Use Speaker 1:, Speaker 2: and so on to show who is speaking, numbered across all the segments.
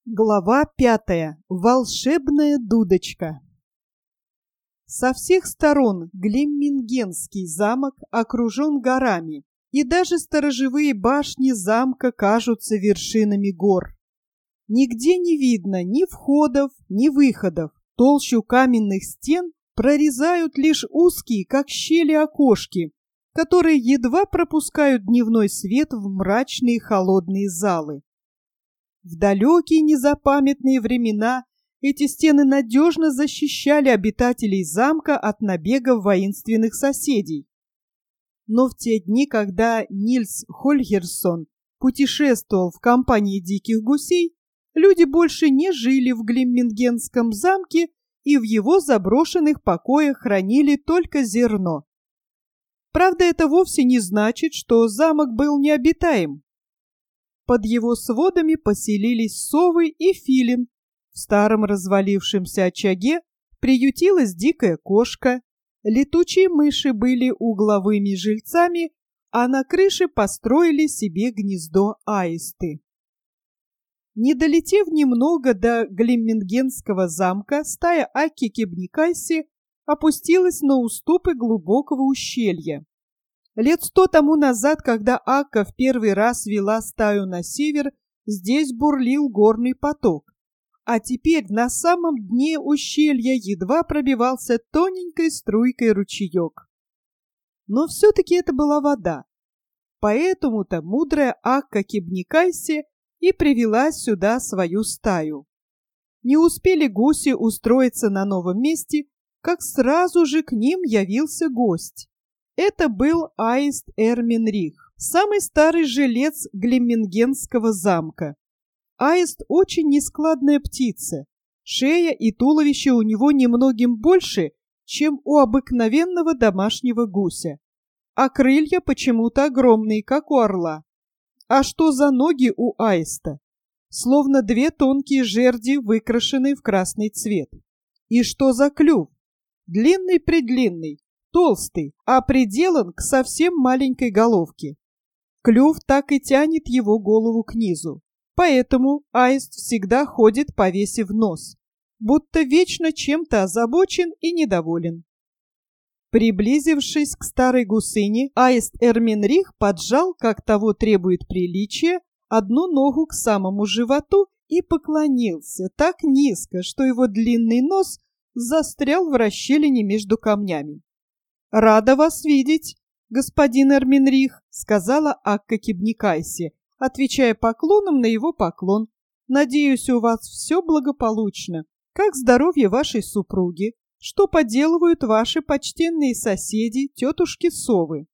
Speaker 1: Глава 5. Волшебная дудочка. Со всех сторон Глиммингенский замок окружен горами, и даже сторожевые башни замка кажутся вершинами гор. Нигде не видно ни входов, ни выходов. Толщу каменных стен прорезают лишь узкие, как щели, окошки, которые едва пропускают дневной свет в мрачные холодные залы. В далекие незапамятные времена эти стены надежно защищали обитателей замка от набегов воинственных соседей. Но в те дни, когда Нильс Хольгерсон путешествовал в компании диких гусей, люди больше не жили в Глиммингенском замке и в его заброшенных покоях хранили только зерно. Правда, это вовсе не значит, что замок был необитаем. Под его сводами поселились совы и филин. В старом развалившемся очаге приютилась дикая кошка. Летучие мыши были угловыми жильцами, а на крыше построили себе гнездо аисты. Не долетев немного до Глиммингенского замка, стая Акки-Кебникайси опустилась на уступы глубокого ущелья. Лет 100 тому назад, когда Акка в первый раз вела стаю на север, здесь бурлил горный поток. А теперь на самом дне ущелья едва пробивался тоненькой струйкой ручеек. Но все-таки это была вода. Поэтому-то мудрая Акка Кебникайси и привела сюда свою стаю. Не успели гуси устроиться на новом месте, как сразу же к ним явился гость. Это был аист Эрминрих, самый старый жилец Глиммингенского замка. Аист очень нескладная птица. Шея и туловище у него немногим больше, чем у обыкновенного домашнего гуся. А крылья почему-то огромные, как у орла. А что за ноги у аиста? Словно две тонкие жерди, выкрашенные в красный цвет. И что за клюв? Длинный-предлинный. Толстый, а приделан к совсем маленькой головке. Клюв так и тянет его голову к низу. Поэтому аист всегда ходит, повесив нос, будто вечно чем-то озабочен и недоволен. Приблизившись к старой гусыне, аист Эрминрих поджал, как того требует приличия, одну ногу к самому животу и поклонился так низко, что его длинный нос застрял в расщелине между камнями. «Рада вас видеть, господин Эрминрих», — сказала Акка Кебникайси, отвечая поклоном на его поклон. «Надеюсь, у вас все благополучно. Как здоровье вашей супруги? Что поделывают ваши почтенные соседи, тетушки-совы?»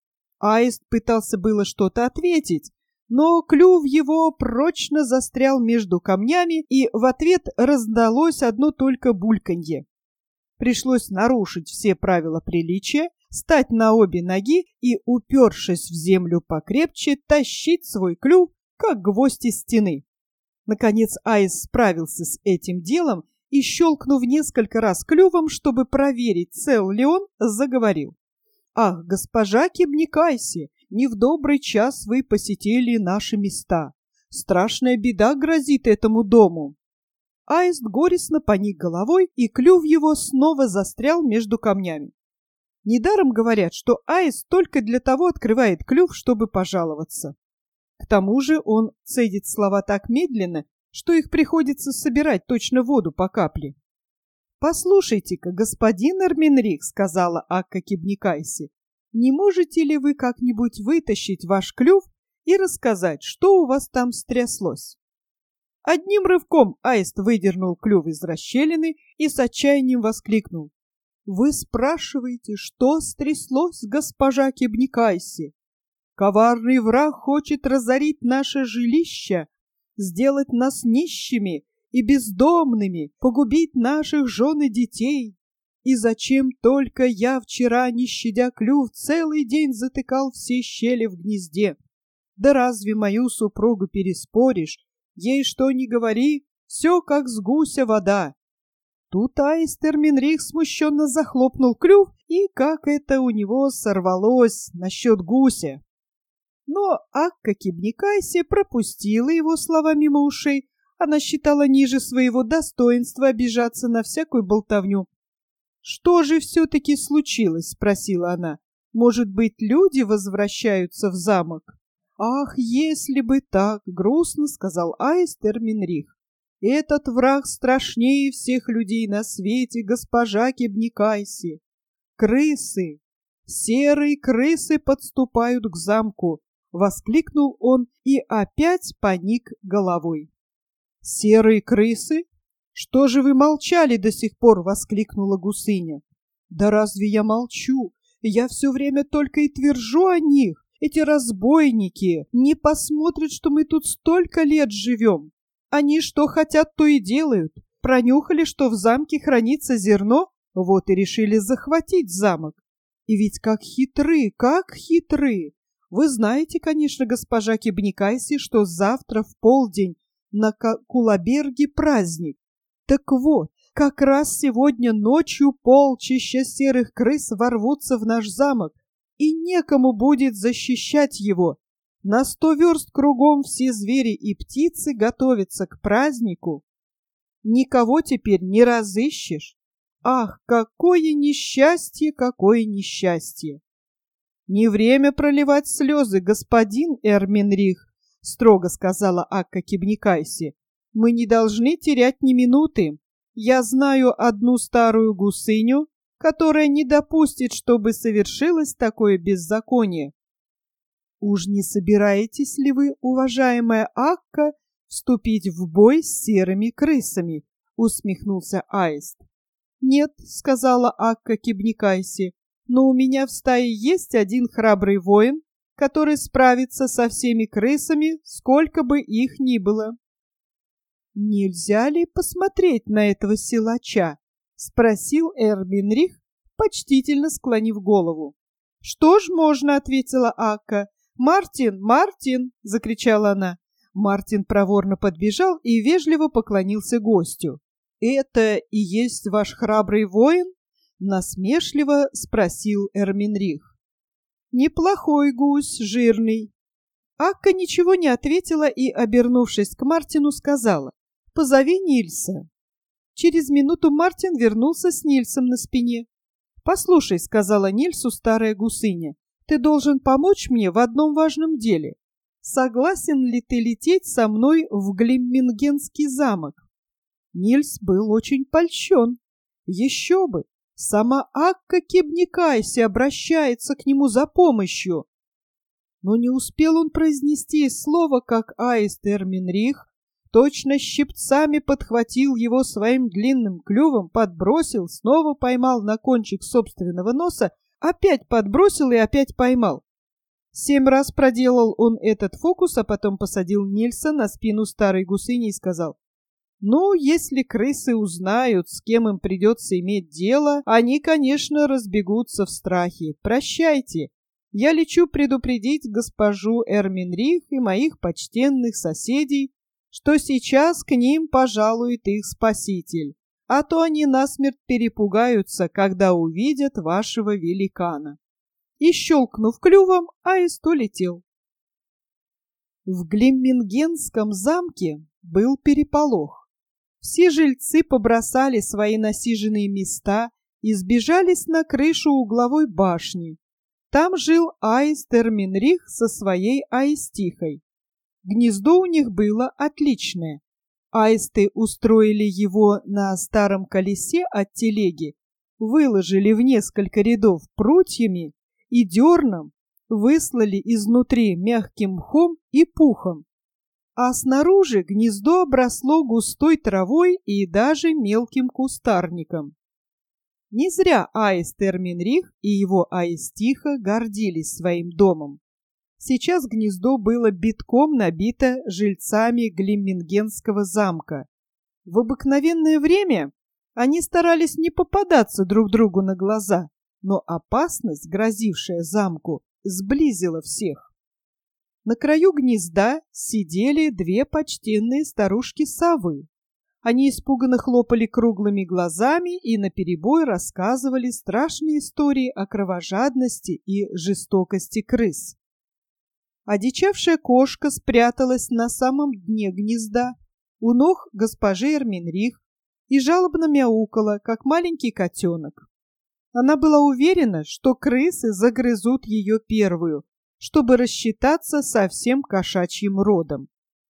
Speaker 1: Аист пытался было что-то ответить, но клюв его прочно застрял между камнями, и в ответ раздалось одно только бульканье. Пришлось нарушить все правила приличия, встать на обе ноги и, упершись в землю покрепче, тащить свой клюв, как гвоздь из стены. Наконец аист справился с этим делом и, щелкнув несколько раз клювом, чтобы проверить, цел ли он, заговорил. «Ах, госпожа Кебникайси, не в добрый час вы посетили наши места. Страшная беда грозит этому дому». Аист горестно поник головой, и клюв его снова застрял между камнями. Недаром говорят, что аист только для того открывает клюв, чтобы пожаловаться. К тому же он цедит слова так медленно, что их приходится собирать точно воду по капле. «Послушайте-ка, господин Эрминрих, — сказала Акка Кебникайси, — не можете ли вы как-нибудь вытащить ваш клюв и рассказать, что у вас там стряслось?» Одним рывком аист выдернул клюв из расщелины и с отчаянием воскликнул. «Вы спрашиваете, что стряслось, госпожа Кебникайси? Коварный враг хочет разорить наше жилище, сделать нас нищими и бездомными, погубить наших жен и детей. И зачем только я вчера, не щадя клюв, целый день затыкал все щели в гнезде? Да разве мою супругу переспоришь? Ей что ни говори, все как с гуся вода». Тут аист Эрминрих смущенно захлопнул клюв, и как это у него сорвалось насчет гуся. Но Акка Кебникайси пропустила его слова мимо ушей, Она считала ниже своего достоинства обижаться на всякую болтовню. «Что же все-таки случилось?» — спросила она. «Может быть, люди возвращаются в замок?» «Ах, если бы так!» — грустно сказал Аист Эрминрих. «Этот враг страшнее всех людей на свете, госпожа Кебникайси. Крысы! Серые крысы подступают к замку!» — воскликнул он и опять поник головой. «Серые крысы? Что же вы молчали до сих пор?» — воскликнула гусыня. «Да разве я молчу? Я все время только и твержу о них. Эти разбойники не посмотрят, что мы тут столько лет живем. Они что хотят, то и делают. Пронюхали, что в замке хранится зерно, вот и решили захватить замок. И ведь как хитры, как хитры! Вы знаете, конечно, госпожа Кебникайси, что завтра в полдень на Кулаберге праздник. Так вот, как раз сегодня ночью полчища серых крыс ворвутся в наш замок, и некому будет защищать его. На 100 верст кругом все звери и птицы готовятся к празднику. Никого теперь не разыщешь. Ах, какое несчастье, какое несчастье! Не время проливать слезы, господин Эрминрих, строго сказала Акка Кебникайси. Мы не должны терять ни минуты. Я знаю одну старую гусыню, которая не допустит, чтобы совершилось такое беззаконие. Уж не собираетесь ли вы, уважаемая Акка, вступить в бой с серыми крысами? Усмехнулся Аист. Нет, сказала Акка Кебникайси, но у меня в стае есть один храбрый воин, который справится со всеми крысами, сколько бы их ни было. «Нельзя ли посмотреть на этого силача?» — спросил Эрминрих, почтительно склонив голову. «Что ж можно?» — ответила Акка. «Мартин, Мартин!» — закричала она. Мартин проворно подбежал и вежливо поклонился гостю. «Это и есть ваш храбрый воин?» — насмешливо спросил Эрминрих. «Неплохой гусь, жирный». Акка ничего не ответила и, обернувшись к Мартину, сказала: «Позови Нильса». Через минуту Мартин вернулся с Нильсом на спине. «Послушай», — сказала Нильсу старая гусыня, — «ты должен помочь мне в одном важном деле. Согласен ли ты лететь со мной в Глиммингенский замок?» Нильс был очень польщен. Еще бы! Сама Акка Кебникайси обращается к нему за помощью. Но не успел он произнести слово, как Аист Эрминрих точно щипцами подхватил его своим длинным клювом, подбросил, снова поймал на кончик собственного носа, опять подбросил и опять поймал. 7 раз проделал он этот фокус, а потом посадил Нильса на спину старой гусыни и сказал: «Ну, если крысы узнают, с кем им придется иметь дело, они, конечно, разбегутся в страхе. Прощайте. Я лечу предупредить госпожу Эрминрих и моих почтенных соседей, что сейчас к ним пожалует их спаситель, а то они насмерть перепугаются, когда увидят вашего великана». И, щелкнув клювом, Аист улетел. В Глиммингенском замке был переполох. Все жильцы побросали свои насиженные места и сбежались на крышу угловой башни. Там жил Аист Эрминрих со своей аистихой. Гнездо у них было отличное. Аисты устроили его на старом колесе от телеги, выложили в несколько рядов прутьями и дерном, выслали изнутри мягким мхом и пухом. А снаружи гнездо обросло густой травой и даже мелким кустарником. Не зря Аист Эрминрих и его аистиха гордились своим домом. Сейчас гнездо было битком набито жильцами Глиммингенского замка. В обыкновенное время они старались не попадаться друг другу на глаза, но опасность, грозившая замку, сблизила всех. На краю гнезда сидели 2 почтенные старушки-совы. Они испуганно хлопали круглыми глазами и наперебой рассказывали страшные истории о кровожадности и жестокости крыс. Одичавшая кошка спряталась на самом дне гнезда у ног госпожи Эрминрих и жалобно мяукала, как маленький котенок. Она была уверена, что крысы загрызут ее первую, чтобы рассчитаться со всем кошачьим родом.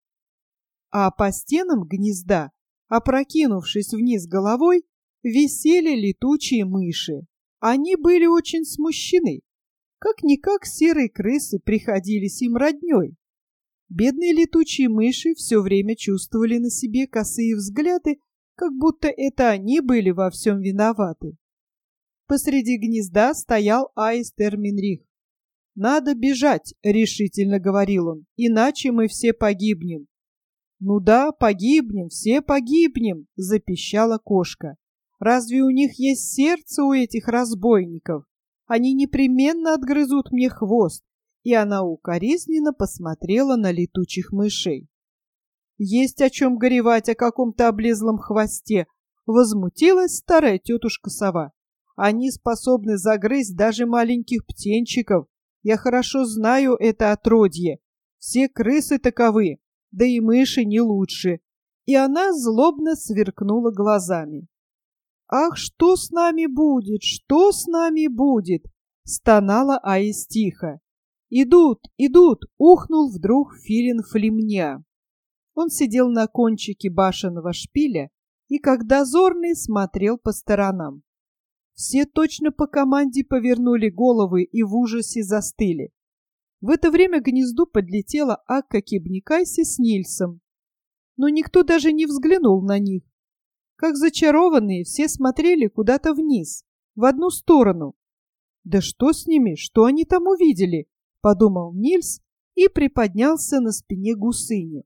Speaker 1: А по стенам гнезда, опрокинувшись вниз головой, висели летучие мыши. Они были очень смущены. Как-никак серые крысы приходились им роднёй. Бедные летучие мыши все время чувствовали на себе косые взгляды, как будто это они были во всем виноваты. Посреди гнезда стоял аист Эрминрих. «Надо бежать», — решительно говорил он, — «иначе мы все погибнем». «Ну да, погибнем, все погибнем», — запищала кошка. «Разве у них есть сердце, у этих разбойников? Они непременно отгрызут мне хвост». И она укоризненно посмотрела на летучих мышей. «Есть о чем горевать о каком-то облезлом хвосте», — возмутилась старая тетушка-сова. «Они способны загрызть даже маленьких птенчиков. Я хорошо знаю это отродье. Все крысы таковы, да и мыши не лучше». И она злобно сверкнула глазами. «Ах, что с нами будет? Что с нами будет?» — стонала аистиха. «Идут, идут!» — ухнул вдруг филин Флемня. Он сидел на кончике башенного шпиля и, как дозорный, смотрел по сторонам. Все точно по команде повернули головы и в ужасе застыли. В это время к гнезду подлетела Акка Кебникайси с Нильсом. Но никто даже не взглянул на них. Как зачарованные, все смотрели куда-то вниз, в одну сторону. «Да что с ними? Что они там увидели?» — подумал Нильс и приподнялся на спине гусыни.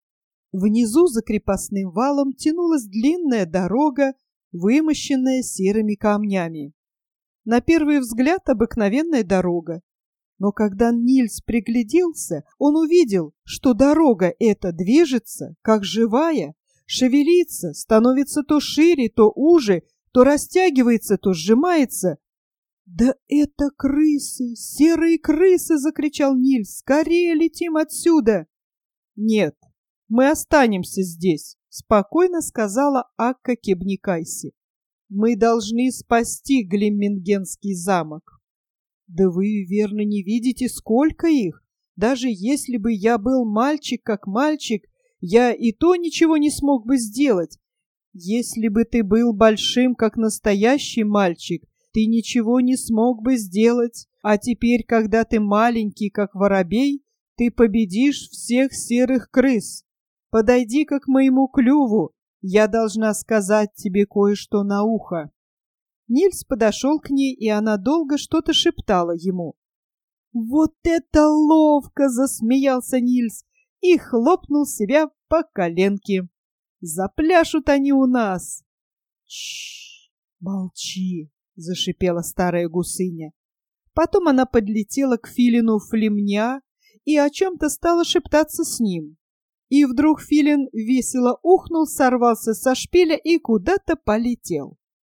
Speaker 1: Внизу за крепостным валом тянулась длинная дорога, вымощенная серыми камнями. На первый взгляд обыкновенная дорога. Но когда Нильс пригляделся, он увидел, что дорога эта движется, как живая, шевелится, становится то шире, то уже, то растягивается, то сжимается. «Да это крысы! Серые крысы!» — закричал Нильс. «Скорее летим отсюда!» «Нет, мы останемся здесь», — спокойно сказала Акка Кебникайси. «Мы должны спасти Глиммингенский замок». «Да вы, верно, не видите, сколько их? Даже если бы я был мальчик как мальчик, я и то ничего не смог бы сделать. Если бы ты был большим как настоящий мальчик, ты ничего не смог бы сделать, а теперь, когда ты маленький, как воробей, ты победишь всех серых крыс. Подойди-ка к моему клюву, я должна сказать тебе кое-что на ухо». Нильс подошел к ней, и она долго что-то шептала ему. «Вот это ловко!» — засмеялся Нильс и хлопнул себя по коленке. «Запляшут они у нас!» «Тш, молчи!» — зашипела старая гусыня. Потом она подлетела к филину Флемня и о чем-то стала шептаться с ним. И вдруг филин весело ухнул, сорвался со шпиля и куда-то полетел.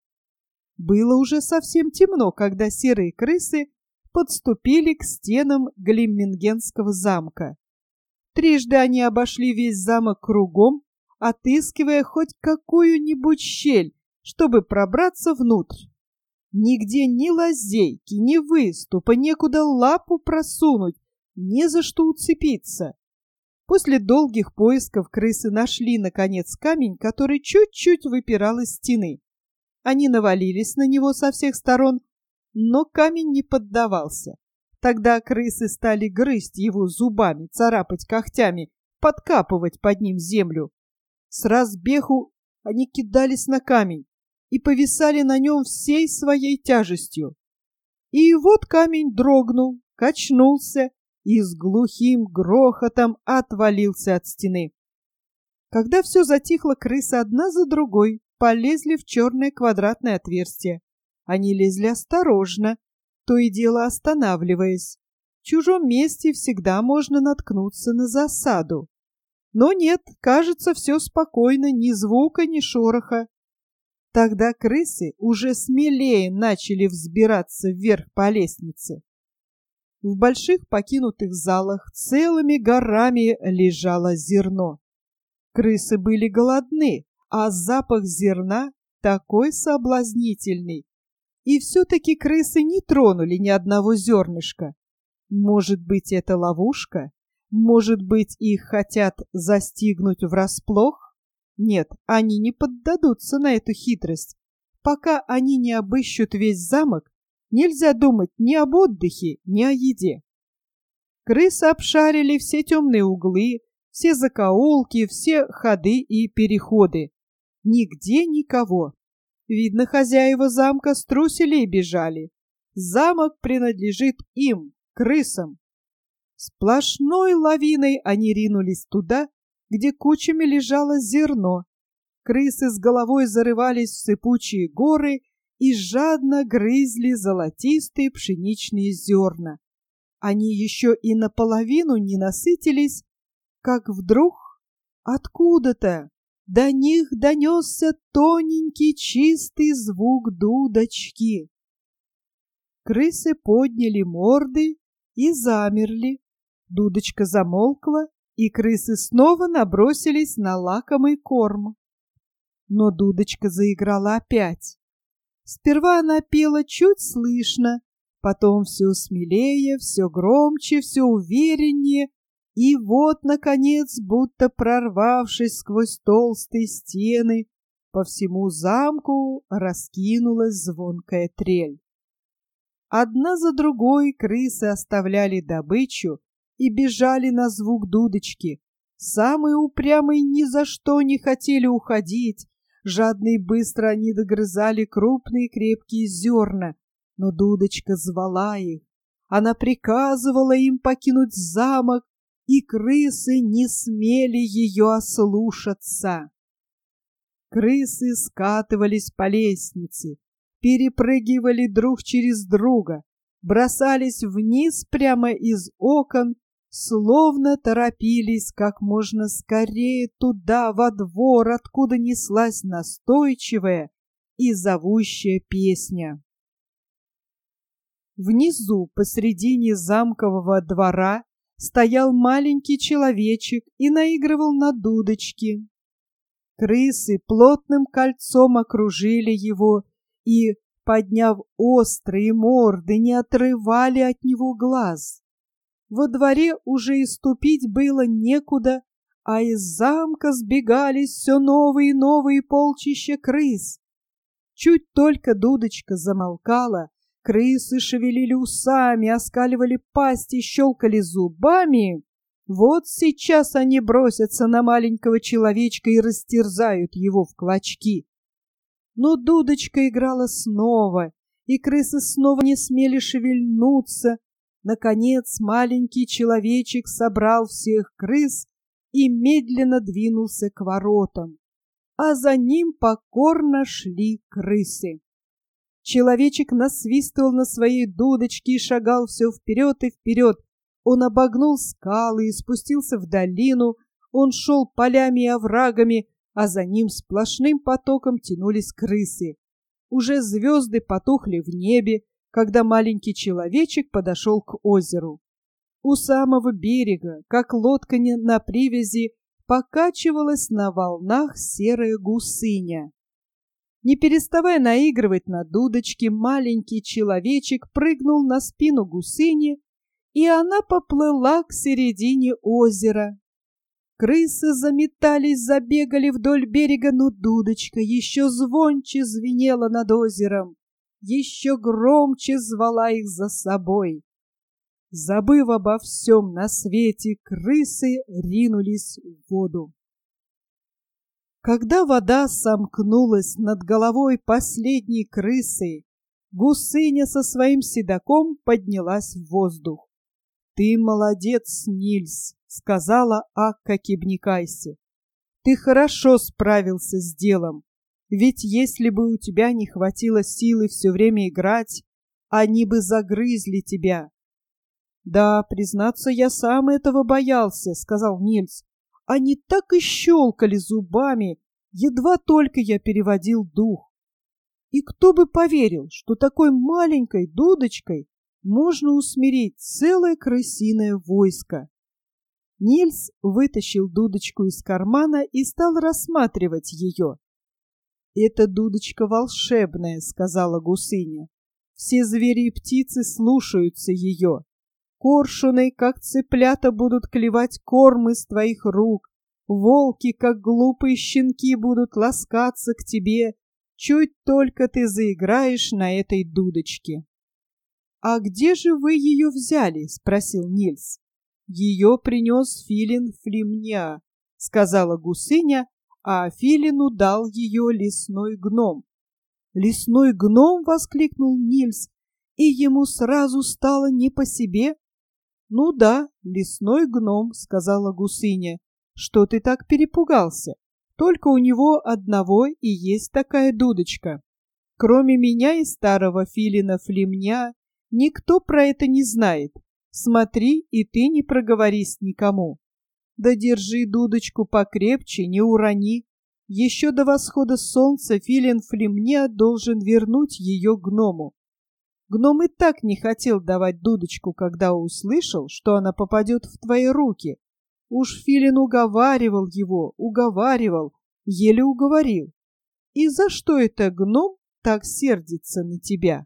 Speaker 1: Было уже совсем темно, когда серые крысы подступили к стенам Глиммингенского замка. Трижды они обошли весь замок кругом, отыскивая хоть какую-нибудь щель, чтобы пробраться внутрь. Нигде ни лазейки, ни выступа, некуда лапу просунуть, не за что уцепиться. После долгих поисков крысы нашли, наконец, камень, который чуть-чуть выпирал из стены. Они навалились на него со всех сторон, но камень не поддавался. Тогда крысы стали грызть его зубами, царапать когтями, подкапывать под ним землю. С разбегу они кидались на камень и повисали на нем всей своей тяжестью. И вот камень дрогнул, качнулся и с глухим грохотом отвалился от стены. Когда все затихло, крысы одна за другой полезли в черное квадратное отверстие. Они лезли осторожно, то и дело останавливаясь. В чужом месте всегда можно наткнуться на засаду. Но нет, кажется, все спокойно, ни звука, ни шороха. Тогда крысы уже смелее начали взбираться вверх по лестнице. В больших покинутых залах целыми горами лежало зерно. Крысы были голодны, а запах зерна такой соблазнительный. И все-таки крысы не тронули ни одного зернышка. Может быть, это ловушка? Может быть, их хотят застигнуть врасплох? Нет, они не поддадутся на эту хитрость. Пока они не обыщут весь замок, нельзя думать ни об отдыхе, ни о еде. Крысы обшарили все темные углы, все закоулки, все ходы и переходы. Нигде никого. Видно, хозяева замка струсили и бежали. Замок принадлежит им, крысам. Сплошной лавиной они ринулись туда, где кучами лежало зерно. Крысы с головой зарывались в сыпучие горы и жадно грызли золотистые пшеничные зерна. Они еще и наполовину не насытились, как вдруг откуда-то до них донесся тоненький чистый звук дудочки. Крысы подняли морды и замерли. Дудочка замолкла, и крысы снова набросились на лакомый корм. Но дудочка заиграла опять. Сперва она пела чуть слышно, потом все смелее, все громче, все увереннее, и вот, наконец, будто прорвавшись сквозь толстые стены, по всему замку раскинулась звонкая трель. Одна за другой крысы оставляли добычу и бежали на звук дудочки. Самые упрямые ни за что не хотели уходить, жадно и быстро они догрызали крупные крепкие зерна, но дудочка звала их. Она приказывала им покинуть замок, и крысы не смели ее ослушаться. Крысы скатывались по лестнице, перепрыгивали друг через друга, бросались вниз прямо из окон, словно торопились как можно скорее туда, во двор, откуда неслась настойчивая и зовущая песня. Внизу, посредине замкового двора, стоял маленький человечек и наигрывал на дудочке. Крысы плотным кольцом окружили его и, подняв острые морды, не отрывали от него глаз. Во дворе уже и ступить было некуда, а из замка сбегались все новые и новые полчища крыс. Чуть только дудочка замолкала, крысы шевелили усами, оскаливали пасти, щелкали зубами. Вот сейчас они бросятся на маленького человечка и растерзают его в клочки. Но дудочка играла снова, и крысы снова не смели шевельнуться. Наконец маленький человечек собрал всех крыс и медленно двинулся к воротам, а за ним покорно шли крысы. Человечек насвистывал на своей дудочке и шагал все вперед и вперед. Он обогнул скалы и спустился в долину, он шел полями и оврагами, а за ним сплошным потоком тянулись крысы. Уже звезды потухли в небе, когда маленький человечек подошел к озеру. У самого берега, как лодка на привязи, покачивалась на волнах серая гусыня. Не переставая наигрывать на дудочке, маленький человечек прыгнул на спину гусыни, и она поплыла к середине озера. Крысы заметались, забегали вдоль берега, но дудочка еще звонче звенела над озером, еще громче звала их за собой. Забыв обо всем на свете, крысы ринулись в воду. Когда вода сомкнулась над головой последней крысы, гусыня со своим седаком поднялась в воздух. — Ты молодец, Нильс, — сказала Акка Кебникайсе. — Ты хорошо справился с делом, ведь если бы у тебя не хватило силы все время играть, они бы загрызли тебя. — Да, признаться, я сам этого боялся, — сказал Нильс. Они так и щелкали зубами, едва только я переводил дух. И кто бы поверил, что такой маленькой дудочкой можно усмирить целое крысиное войско. Нильс вытащил дудочку из кармана и стал рассматривать ее. «Эта дудочка волшебная», — сказала гусыня. «Все звери и птицы слушаются ее. Коршуны, как цыплята, будут клевать корм из твоих рук. Волки, как глупые щенки, будут ласкаться к тебе. Чуть только ты заиграешь на этой дудочке». «А где же вы ее взяли?» — спросил Нильс. «Ее принес филин Флимня», — сказала гусыня, а филину дал ее лесной гном. «Лесной гном!» — воскликнул Нильс, и ему сразу стало не по себе. «Ну да, лесной гном», — сказала гусыня. «Что ты так перепугался? Только у него одного и есть такая дудочка. Кроме меня и старого филина Флимня, никто про это не знает. Смотри, и ты не проговорись никому. Да держи дудочку покрепче, не урони. Еще до восхода солнца филин Флимня должен вернуть ее гному». Гном и так не хотел давать дудочку, когда услышал, что она попадет в твои руки. Уж филин уговаривал его, еле уговорил. И за что это гном так сердится на тебя?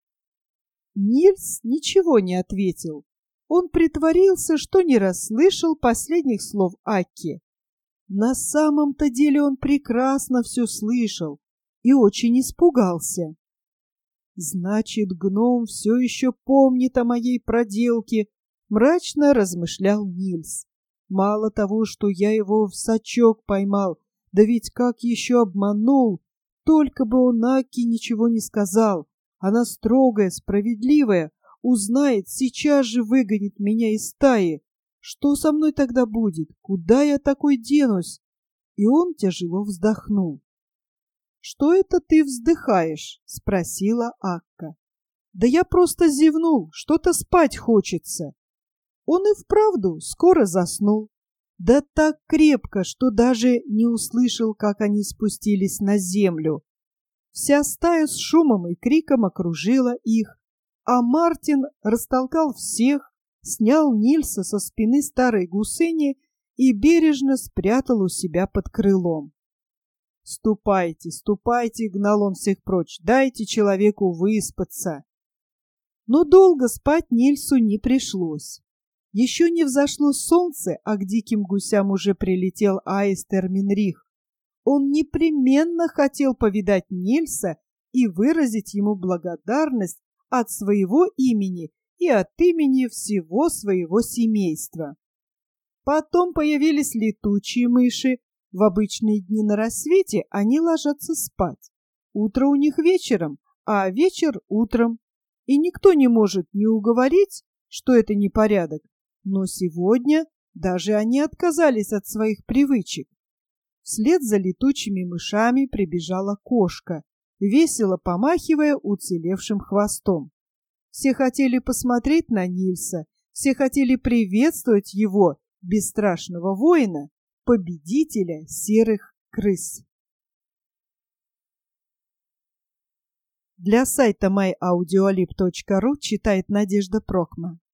Speaker 1: Нильс ничего не ответил. Он притворился, что не расслышал последних слов Акки. На самом-то деле он прекрасно все слышал и очень испугался. «Значит, гном все еще помнит о моей проделке», — мрачно размышлял Нильс. «Мало того, что я его в сачок поймал, да ведь как еще обманул, только бы он Акке ничего не сказал. Она строгая, справедливая, узнает, сейчас же выгонит меня из стаи. Что со мной тогда будет? Куда я такой денусь?» И он тяжело вздохнул. «Что это ты вздыхаешь?» — спросила Акка. «Да я просто зевнул, что-то спать хочется». Он и вправду скоро заснул. Да так крепко, что даже не услышал, как они спустились на землю. Вся стая с шумом и криком окружила их, а Мартин растолкал всех, снял Нильса со спины старой гусыни и бережно спрятал у себя под крылом. «Ступайте, ступайте», — гнал он всех прочь, — «дайте человеку выспаться». Но долго спать Нильсу не пришлось. Еще не взошло солнце, а к диким гусям уже прилетел аист Эрминрих. Он непременно хотел повидать Нильса и выразить ему благодарность от своего имени и от имени всего своего семейства. Потом появились летучие мыши. В обычные дни на рассвете они ложатся спать. Утро у них вечером, а вечер утром. И никто не может не уговорить, что это непорядок. Но сегодня даже они отказались от своих привычек. Вслед за летучими мышами прибежала кошка, весело помахивая уцелевшим хвостом. Все хотели посмотреть на Нильса, все хотели приветствовать его, бесстрашного воина, победителя серых крыс. Для сайта myaudioalib.ru читает Надежда Прокма.